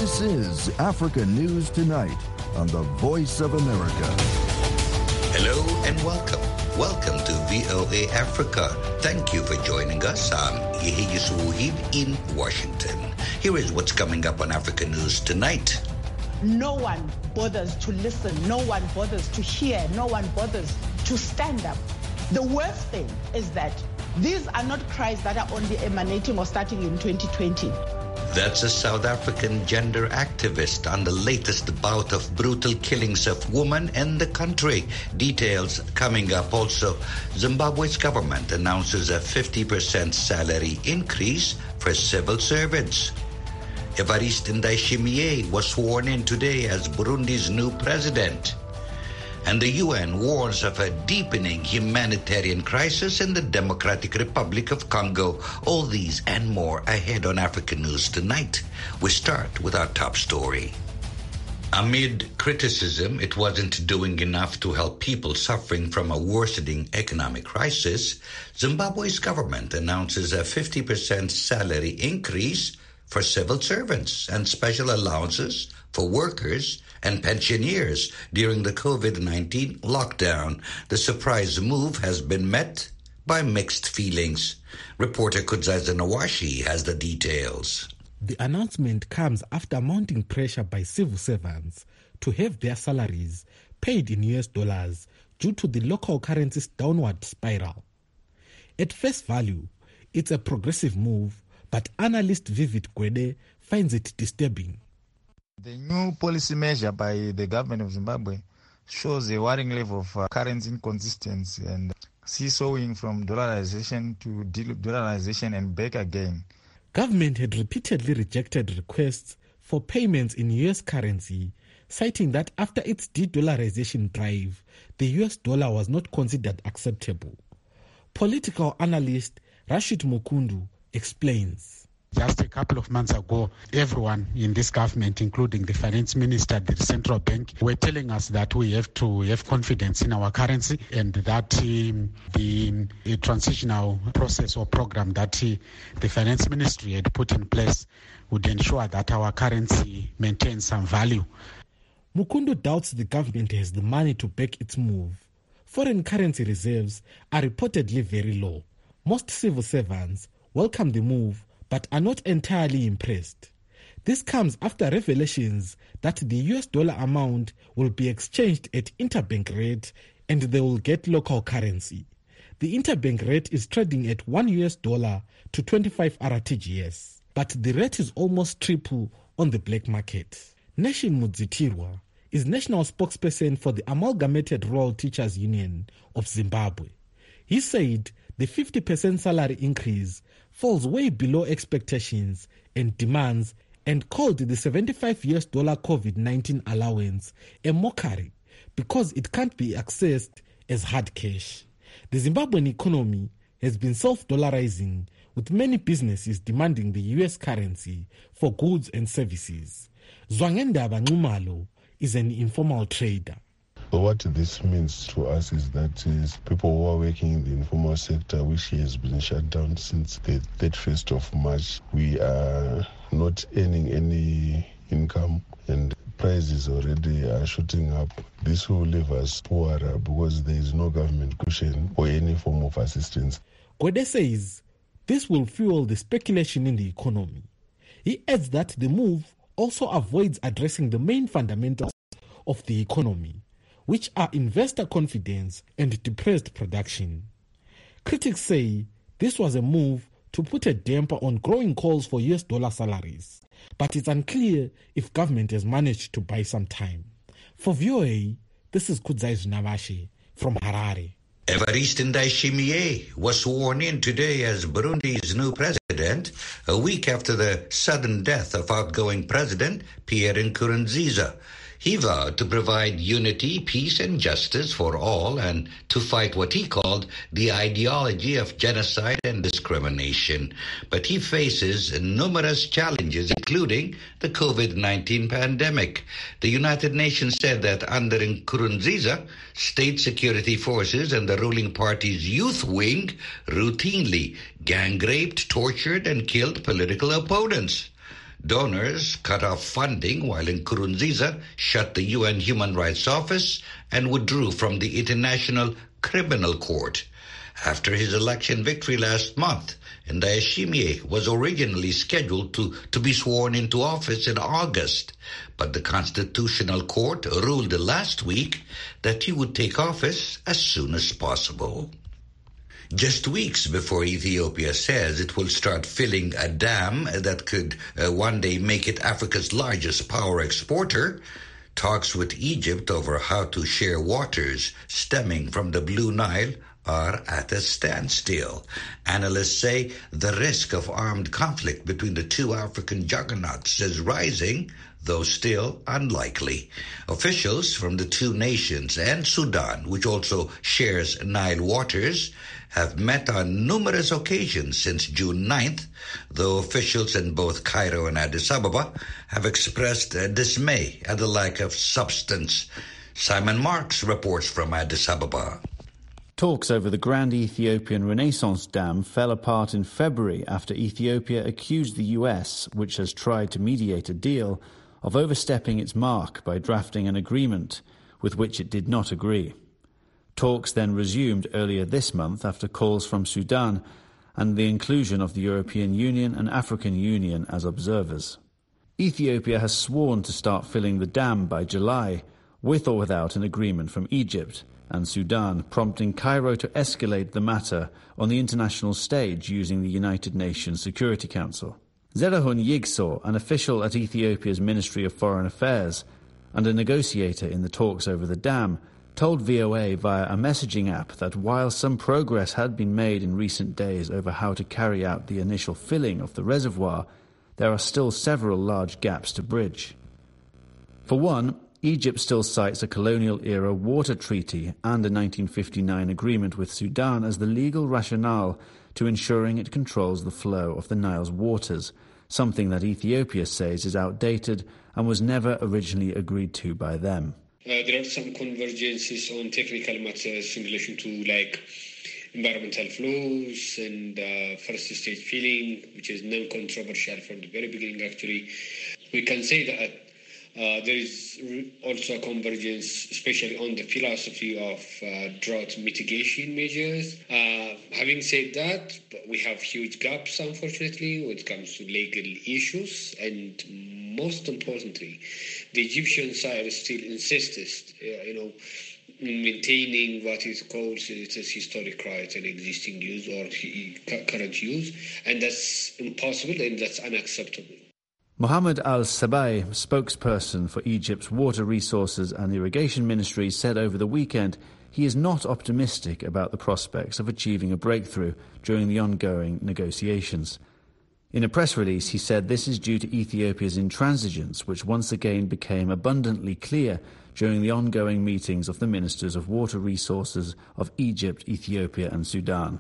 This is Africa News Tonight on the Voice of America. Hello and welcome. Welcome to VOA Africa. Thank you for joining us. I'm Yehiye Suhib in Washington. Here is what's coming up on Africa News Tonight. No one bothers to listen. No one bothers to hear. No one bothers to stand up. The worst thing is that these are not cries that are only emanating or starting in 2020. That's a South African gender activist on the latest bout of brutal killings of women in the country. Details coming up also. Zimbabwe's government announces a 50% salary increase for civil servants. Evariste Ndayishimiye was sworn in today as Burundi's new president. And the UN warns of a deepening humanitarian crisis in the Democratic Republic of Congo. All these and more ahead on African News Tonight. We start with our top story. Amid criticism, it wasn't doing enough to help people suffering from a worsening economic crisis, Zimbabwe's government announces a 50% salary increase for civil servants and special allowances for workers and pensioners during the COVID-19 lockdown. The surprise move has been met by mixed feelings. Reporter Kudzaisa Nawashi has the details. The announcement comes after mounting pressure by civil servants to have their salaries paid in US dollars due to the local currency's downward spiral. At face value, it's a progressive move, but analyst Vivid Gwede finds it disturbing. The new policy measure by the government of Zimbabwe shows a worrying level of currency inconsistency and seesawing from dollarization to de-dollarization and back again. Government had repeatedly rejected requests for payments in US currency, citing that after its de-dollarization drive, the US dollar was not considered acceptable. Political analyst Rashid Mukundu explains. Just a couple of months ago, everyone in this government, including the finance minister, the central bank, were telling us that we have to have confidence in our currency and that the transitional process or program that the finance ministry had put in place would ensure that our currency maintains some value. Mukundu doubts the government has the money to back its move. Foreign currency reserves are reportedly very low. Most civil servants welcome the move but are not entirely impressed. This comes after revelations that the US dollar amount will be exchanged at interbank rate and they will get local currency. The interbank rate is trading at $1 to 25 RTGS, but the rate is almost triple on the black market. Nation Mudzitirwa is national spokesperson for the Amalgamated Royal Teachers Union of Zimbabwe. He said the 50% salary increase falls way below expectations and demands and called the $75 COVID-19 allowance a mockery because it can't be accessed as hard cash. The Zimbabwean economy has been self-dollarizing, with many businesses demanding the US currency for goods and services. Zwangendaba Nxumalo is an informal trader. What this means to us is that people who are working in the informal sector, which has been shut down since the 31st of March, we are not earning any income and prices already are shooting up. This will leave us poorer because there is no government cushion or any form of assistance. Gwede says this will fuel the speculation in the economy. He adds that the move also avoids addressing the main fundamentals of the economy, which are investor confidence and depressed production. Critics say this was a move to put a damper on growing calls for US dollar salaries, but it's unclear if government has managed to buy some time. For VOA, this is Kudzaisa Nawashi from Harare. Evariste Ndayishimiye was sworn in today as Burundi's new president, a week after the sudden death of outgoing president Pierre Nkurunziza. He vowed to provide unity, peace, and justice for all and to fight what he called the ideology of genocide and discrimination. But he faces numerous challenges, including the COVID-19 pandemic. The United Nations said that under Nkurunziza, state security forces and the ruling party's youth wing routinely gang-raped, tortured, and killed political opponents. Donors cut off funding while Nkurunziza shut the UN Human Rights Office and withdrew from the International Criminal Court. After his election victory last month, Ndayishimiye was originally scheduled to be sworn into office in August, but the Constitutional Court ruled last week that he would take office as soon as possible. Just weeks before Ethiopia says it will start filling a dam that could one day make it Africa's largest power exporter, talks with Egypt over how to share waters stemming from the Blue Nile are at a standstill. Analysts say the risk of armed conflict between the two African juggernauts is rising, though still unlikely. Officials from the two nations and Sudan, which also shares Nile waters, have met on numerous occasions since June 9th, though officials in both Cairo and Addis Ababa have expressed dismay at the lack of substance. Simon Marks reports from Addis Ababa. Talks over the Grand Ethiopian Renaissance Dam fell apart in February after Ethiopia accused the US, which has tried to mediate a deal, of overstepping its mark by drafting an agreement with which it did not agree. Talks then resumed earlier this month after calls from Sudan and the inclusion of the European Union and African Union as observers. Ethiopia has sworn to start filling the dam by July, with or without an agreement from Egypt and Sudan, prompting Cairo to escalate the matter on the international stage using the United Nations Security Council. Zerahun Yigso, an official at Ethiopia's Ministry of Foreign Affairs and a negotiator in the talks over the dam, told VOA via a messaging app that while some progress had been made in recent days over how to carry out the initial filling of the reservoir, there are still several large gaps to bridge. For one, Egypt still cites a colonial-era water treaty and a 1959 agreement with Sudan as the legal rationale to ensuring it controls the flow of the Nile's waters, something that Ethiopia says is outdated and was never originally agreed to by them. There are some convergences on technical matters in relation to environmental flows and first stage filling, which is non-controversial from the very beginning actually. We can say that there is also a convergence, especially on the philosophy of drought mitigation measures. Having said that, we have huge gaps, unfortunately, when it comes to legal issues. And most importantly, the Egyptian side still insists, in maintaining what is called its historic rights and existing use or current use. And that's impossible and that's unacceptable. Mohammed Al-Sabai, spokesperson for Egypt's Water Resources and Irrigation Ministry, said over the weekend he is not optimistic about the prospects of achieving a breakthrough during the ongoing negotiations. In a press release, he said this is due to Ethiopia's intransigence, which once again became abundantly clear during the ongoing meetings of the ministers of water resources of Egypt, Ethiopia and Sudan.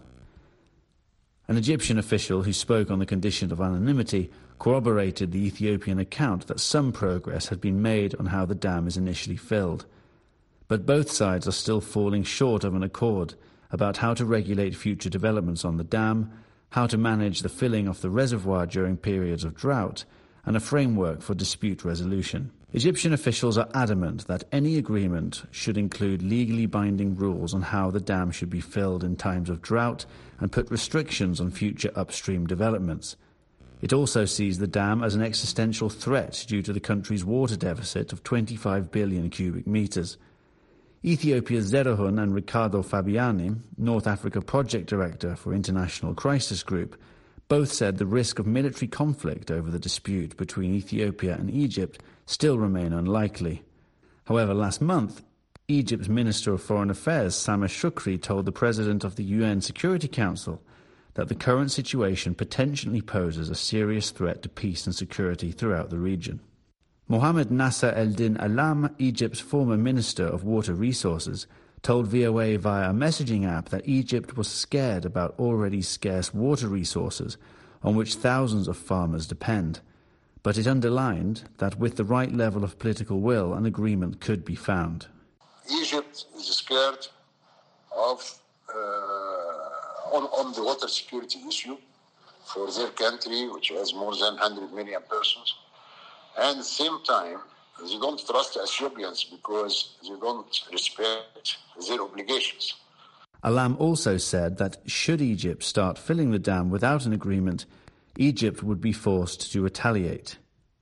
An Egyptian official who spoke on the condition of anonymity corroborated the Ethiopian account that some progress had been made on how the dam is initially filled. But both sides are still falling short of an accord about how to regulate future developments on the dam, how to manage the filling of the reservoir during periods of drought, and a framework for dispute resolution. Egyptian officials are adamant that any agreement should include legally binding rules on how the dam should be filled in times of drought and put restrictions on future upstream developments. It also sees the dam as an existential threat due to the country's water deficit of 25 billion cubic meters. Ethiopia's Zerahun and Ricardo Fabiani, North Africa Project Director for International Crisis Group, both said the risk of military conflict over the dispute between Ethiopia and Egypt still remain unlikely. However, last month, Egypt's Minister of Foreign Affairs, Sameh Shoukry, told the President of the UN Security Council that the current situation potentially poses a serious threat to peace and security throughout the region. Mohammed Nasser Eldin Alam, Egypt's former Minister of Water Resources, told VOA via a messaging app that Egypt was scared about already scarce water resources on which thousands of farmers depend. But it underlined that with the right level of political will, an agreement could be found. Egypt is scared of on the water security issue for their country, which has more than 100 million persons. And at the same time, they don't trust Ethiopians because they don't respect their obligations. Alam also said that should Egypt start filling the dam without an agreement, Egypt would be forced to retaliate.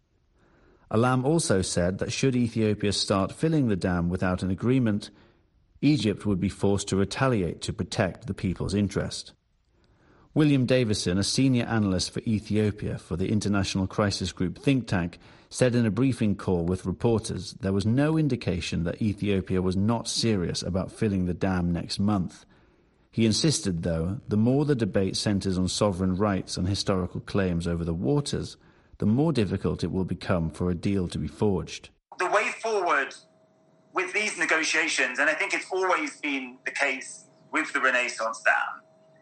Alam also said that should Ethiopia start filling the dam without an agreement, Egypt would be forced to retaliate to protect the people's interest. William Davison, a senior analyst for Ethiopia for the International Crisis Group think tank, said in a briefing call with reporters there was no indication that Ethiopia was not serious about filling the dam next month. He insisted, though, the more the debate centres on sovereign rights and historical claims over the waters, the more difficult it will become for a deal to be forged. The way forward with these negotiations, and I think it's always been the case with the Renaissance Dam,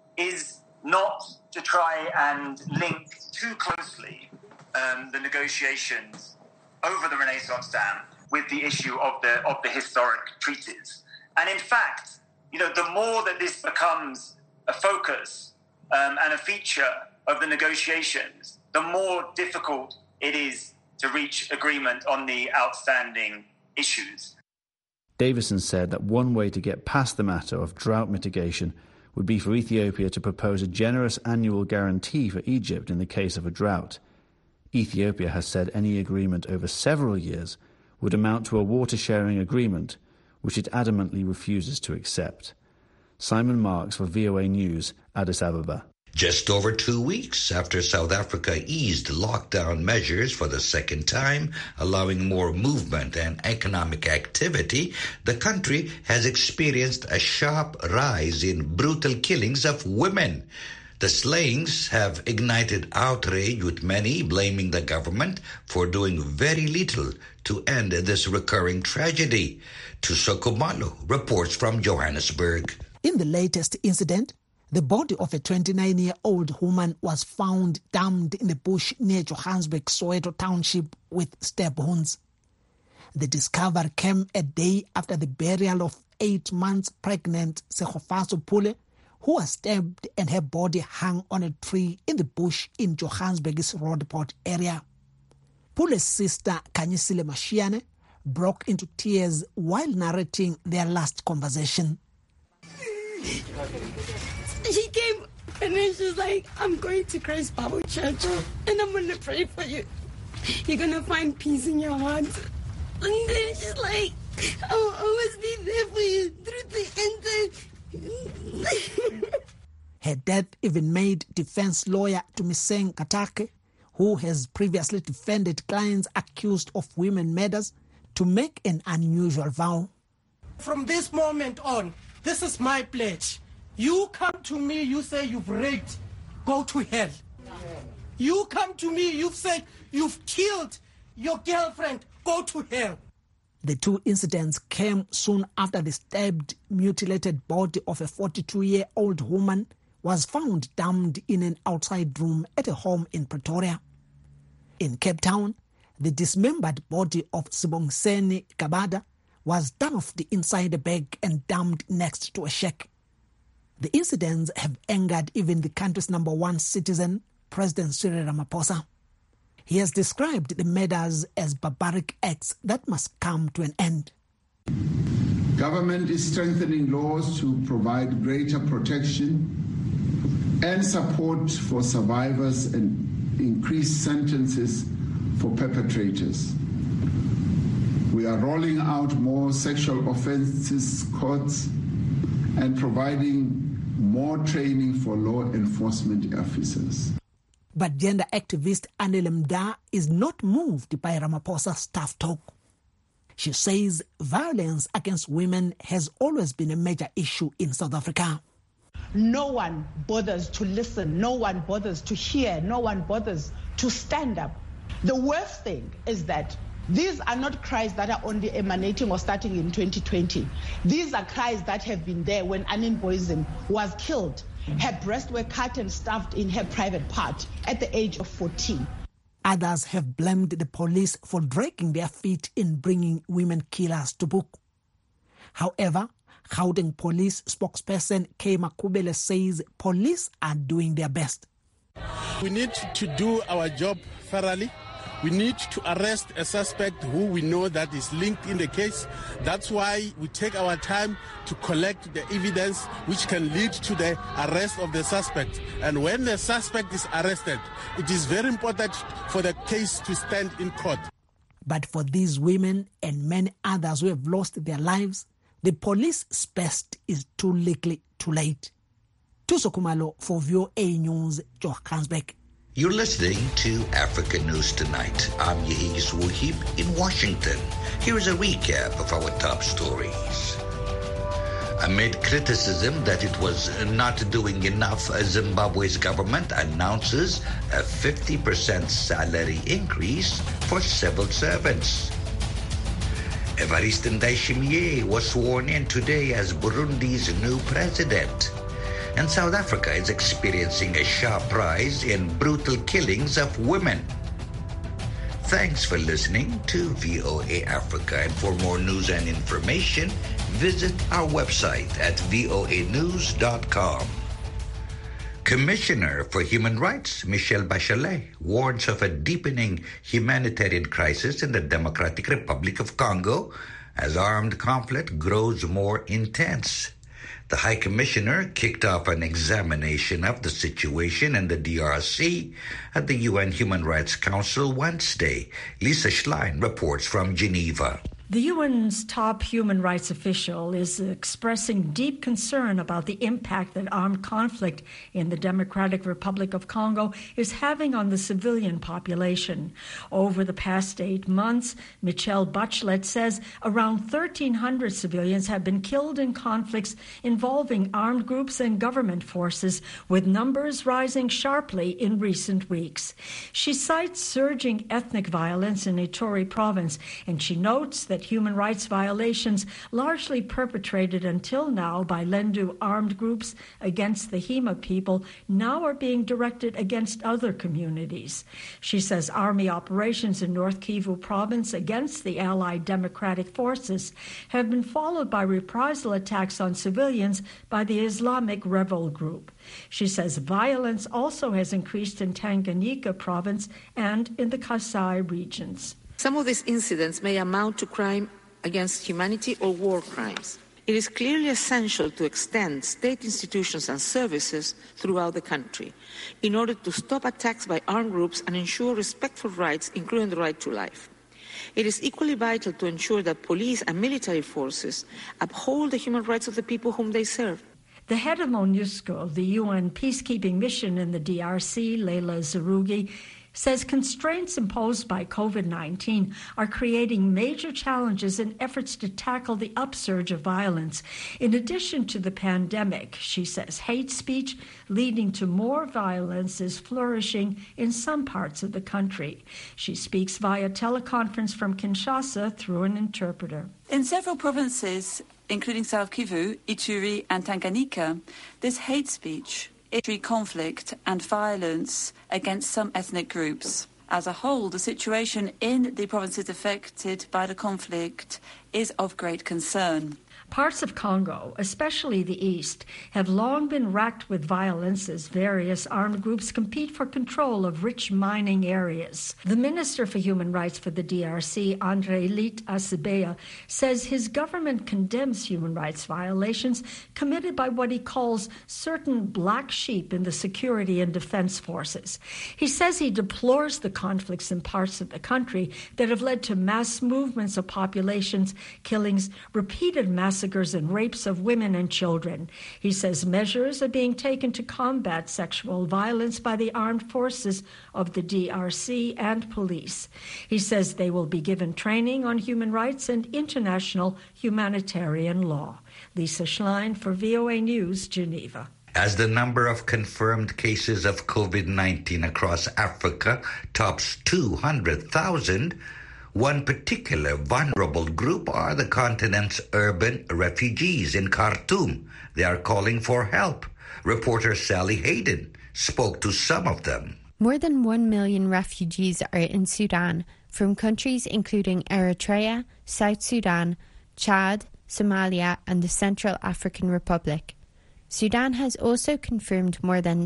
is not to try and link too closely the negotiations over the Renaissance Dam with the issue of the historic treaties. And in fact, the more that this becomes a focus and a feature of the negotiations, the more difficult it is to reach agreement on the outstanding issues. Davison said that one way to get past the matter of drought mitigation would be for Ethiopia to propose a generous annual guarantee for Egypt in the case of a drought. Ethiopia has said any agreement over several years would amount to a water-sharing agreement, which it adamantly refuses to accept. Simon Marks for VOA News, Addis Ababa. Just over 2 weeks after South Africa eased lockdown measures for the second time, allowing more movement and economic activity, the country has experienced a sharp rise in brutal killings of women. The slayings have ignited outrage, with many blaming the government for doing very little to end this recurring tragedy. Tusoko Malo reports from Johannesburg. In the latest incident, the body of a 29-year-old woman was found damned in the bush near Johannesburg, Soweto Township with stab wounds. The discovery came a day after the burial of 8 months pregnant Sekgofaso Pule, who was stabbed and her body hung on a tree in the bush in Johannesburg's Roodeport area. Pule's sister, Kanyisile Mashiane, broke into tears while narrating their last conversation. She came and then she's like, I'm going to Christ Bible Church and I'm going to pray for you. You're going to find peace in your heart. And then she's like, I'll always be there for you through the end. Her death even made defense lawyer Tumiseng Katake, who has previously defended clients accused of women murders, to make an unusual vow. From this moment on, this is my pledge. You come to me, you say you've raped, go to hell. You come to me, you've said you've killed your girlfriend, go to hell. The two incidents came soon after the stabbed, mutilated body of a 42-year-old woman was found damned in an outside room at a home in Pretoria. In Cape Town, the dismembered body of Sibongiseni Kabada was stuffed inside a bag and dumped next to a shack. The incidents have angered even the country's #1 citizen, President Cyril Ramaphosa. He has described the murders as barbaric acts that must come to an end. Government is strengthening laws to provide greater protection and support for survivors and increase sentences for perpetrators. We are rolling out more sexual offences courts and providing more training for law enforcement officers. But gender activist Anele Mda is not moved by Ramaphosa's tough talk. She says violence against women has always been a major issue in South Africa. No one bothers to listen, no one bothers to hear, no one bothers to stand up. The worst thing is that these are not cries that are only emanating or starting in 2020. These are cries that have been there when Anine Booysen was killed. Her breasts were cut and stuffed in her private part at the age of 14. Others have blamed the police for dragging their feet in bringing women killers to book. However, Gauteng police spokesperson Kay Makubele says police are doing their best. We need to do our job thoroughly. We need to arrest a suspect who we know that is linked in the case. That's why we take our time to collect the evidence which can lead to the arrest of the suspect. And when the suspect is arrested, it is very important for the case to stand in court. But for these women and many others who have lost their lives, the police's best is too likely too late. Tuso Kumalo for VOA News, Johannesburg. You're listening to Africa News Tonight. I'm Yehis Wuhib in Washington. Here is a recap of our top stories. Amid criticism that it was not doing enough, Zimbabwe's government announces a 50% salary increase for civil servants. Evariste Ndayishimiye was sworn in today as Burundi's new president. And South Africa is experiencing a sharp rise in brutal killings of women. Thanks for listening to VOA Africa. And for more news and information, visit our website at voanews.com. Commissioner for Human Rights Michelle Bachelet warns of a deepening humanitarian crisis in the Democratic Republic of Congo as armed conflict grows more intense. The High Commissioner kicked off an examination of the situation in the DRC at the UN Human Rights Council Wednesday. Lisa Schlein reports from Geneva. The UN's top human rights official is expressing deep concern about the impact that armed conflict in the Democratic Republic of Congo is having on the civilian population. Over the past 8 months, Michelle Bachelet says around 1,300 civilians have been killed in conflicts involving armed groups and government forces, with numbers rising sharply in recent weeks. She cites surging ethnic violence in Ituri province, and she notes that human rights violations largely perpetrated until now by Lendu armed groups against the Hema people now are being directed against other communities. She says army operations in North Kivu province against the allied democratic forces have been followed by reprisal attacks on civilians by the Islamic rebel group. She says violence also has increased in Tanganyika province and in the Kasai regions. Some of these incidents may amount to crime against humanity or war crimes. It is clearly essential to extend state institutions and services throughout the country in order to stop attacks by armed groups and ensure respect for rights, including the right to life. It is equally vital to ensure that police and military forces uphold the human rights of the people whom they serve. The head of MONUSCO, the UN peacekeeping mission in the DRC, Leila Zerougi, says constraints imposed by COVID-19 are creating major challenges in efforts to tackle the upsurge of violence. In addition to the pandemic, she says hate speech leading to more violence is flourishing in some parts of the country. She speaks via teleconference from Kinshasa through an interpreter. In several provinces, including South Kivu, Ituri, and Tanganyika, there's hate speech, conflict and violence against some ethnic groups. As a whole, the situation in the provinces affected by the conflict is of great concern. Parts of Congo, especially the east, have long been racked with violence as various armed groups compete for control of rich mining areas. The Minister for Human Rights for the DRC, André Lit Asibea, says his government condemns human rights violations committed by what he calls certain black sheep in the security and defense forces. He says he deplores the conflicts in parts of the country that have led to mass movements of populations, killings, repeated massacres, and rapes of women and children. He says measures are being taken to combat sexual violence by the armed forces of the DRC and police. He says they will be given training on human rights and international humanitarian law. Lisa Schlein for VOA News, Geneva. As the number of confirmed cases of COVID-19 across Africa tops 200,000, one particular vulnerable group are the continent's urban refugees in Khartoum. They are calling for help. Reporter Sally Hayden spoke to some of them. More than 1 million refugees are in Sudan, from countries including Eritrea, South Sudan, Chad, Somalia and the Central African Republic. Sudan has also confirmed more than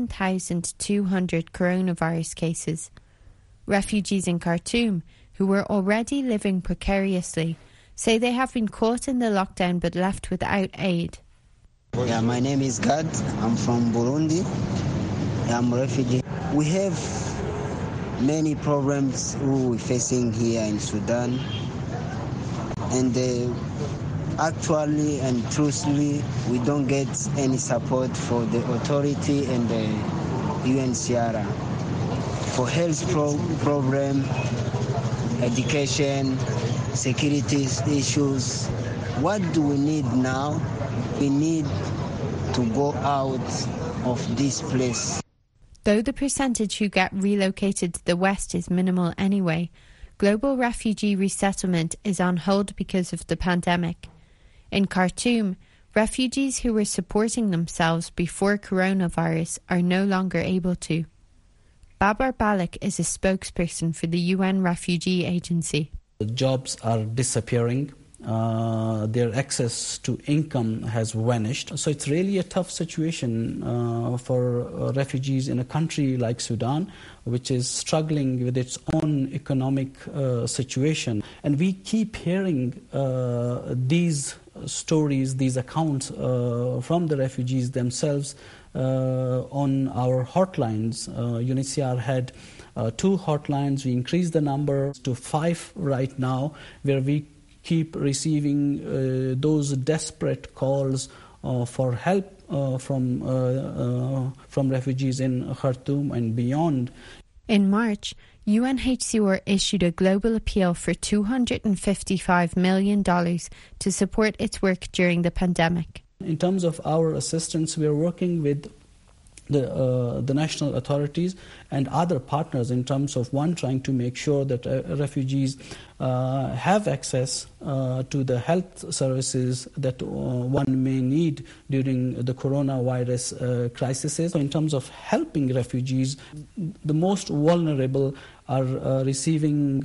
7,200 coronavirus cases. Refugees in Khartoum, who were already living precariously, say they have been caught in the lockdown but left without aid. Yeah, my name is Gad. I'm from Burundi. I'm a refugee. We have many problems we're facing here in Sudan. And actually and truthfully, we don't get any support for the authority and the UNHCR. For health problem, education, security issues. What do we need now? We need to go out of this place. Though the percentage who get relocated to the West is minimal anyway, global refugee resettlement is on hold because of the pandemic. In Khartoum, refugees who were supporting themselves before coronavirus are no longer able to. Babar Balik is a spokesperson for the UN Refugee Agency. The jobs are disappearing. Their access to income has vanished. So it's really a tough situation for refugees in a country like Sudan, which is struggling with its own economic situation. And we keep hearing these stories, these accounts from the refugees themselves on our hotlines. UNHCR had 2 hotlines. We increased the number to 5 right now, where we keep receiving those desperate calls for help from refugees in Khartoum and beyond. In March, UNHCR issued a global appeal for $255 million to support its work during the pandemic. In terms of our assistance, we are working with the national authorities and other partners in terms of, one, trying to make sure that refugees have access to the health services that one may need during the coronavirus crisis. So in terms of helping refugees, the most vulnerable are receiving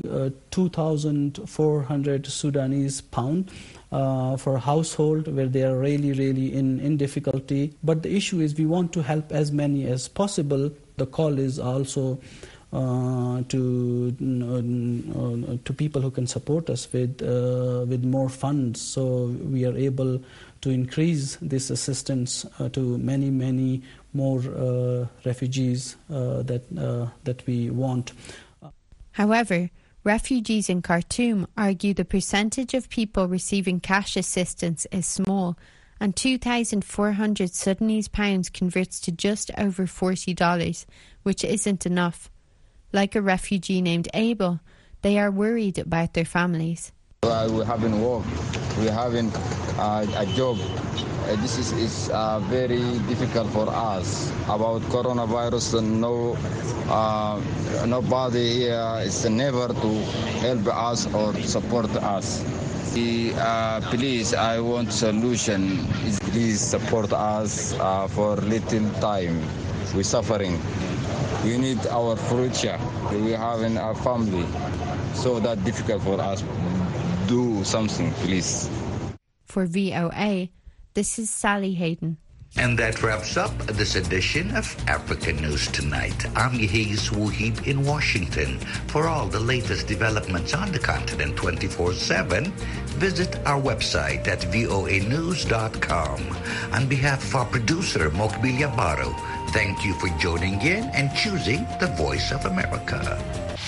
2,400 Sudanese pound for a household where they are really in difficulty. But the issue is we want to help as many as possible. The call is also to people who can support us with more funds, so we are able to increase this assistance to many more refugees that we want. However, refugees in Khartoum argue the percentage of people receiving cash assistance is small, and 2,400 Sudanese pounds converts to just over $40, which isn't enough. Like a refugee named Abel, they are worried about their families. We haven't work, we haven't a job. This is very difficult for us. About coronavirus, nobody here is never to help us or support us. Please, I want solution. Please support us for little time. We're suffering. We need our future. We have a family, so that's difficult for us. Do something, please. For VOA, this is Sally Hayden. And that wraps up this edition of African News Tonight. I'm Yehiz Wuhib in Washington. For all the latest developments on the continent 24/7, visit our website at voanews.com. On behalf of our producer, Mokbil Yabaro, thank you for joining in and choosing the Voice of America.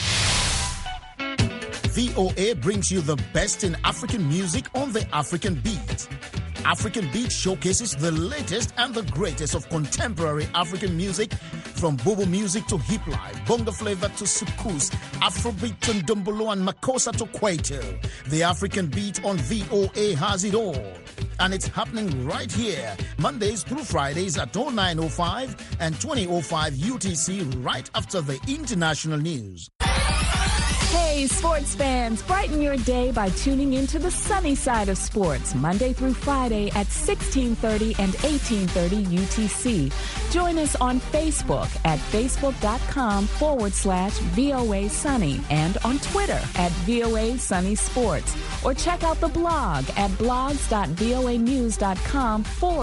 VOA brings you the best in African music on the African Beat. African Beat showcases the latest and the greatest of contemporary African music, from Bobo music to hip life, bongo flavor to soukous, Afrobeat to ndombolo and makossa to kwaito. The African Beat on VOA has it all. And it's happening right here, Mondays through Fridays at 09:05 and 20:05 UTC, right after the international news. Hey, sports fans, brighten your day by tuning into the sunny side of sports, Monday through Friday at 1630 and 1830 UTC. Join us on Facebook at facebook.com/VOA Sunny and on Twitter at VOA Sunny Sports. Or check out the blog at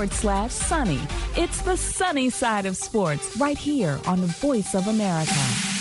blogs.voanews.com/sunny. It's the sunny side of sports right here on the Voice of America.